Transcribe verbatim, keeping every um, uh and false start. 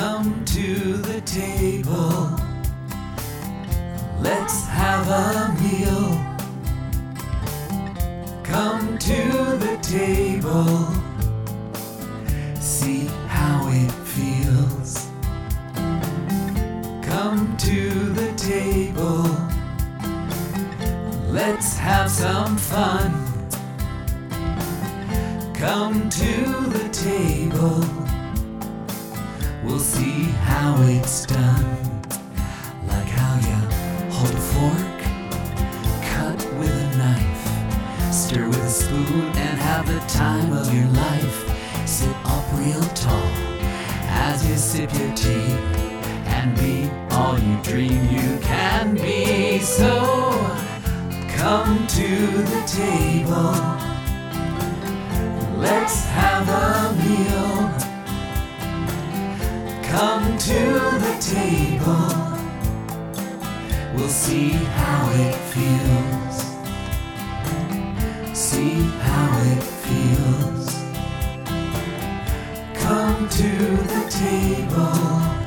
Come to the table. Let's have a meal. Come to the table. See how it feels. Come to the table. Let's have some fun. Come to the table. We'll see how it's done. Like how you hold a fork, cut with a knife, stir with a spoon and have the time of your life. Sit up real tall as you sip your tea and be all you dream you can be. So come to the table. Let's have a meal. Come to the table. We'll see how it feels. See how it feels. Come to the table.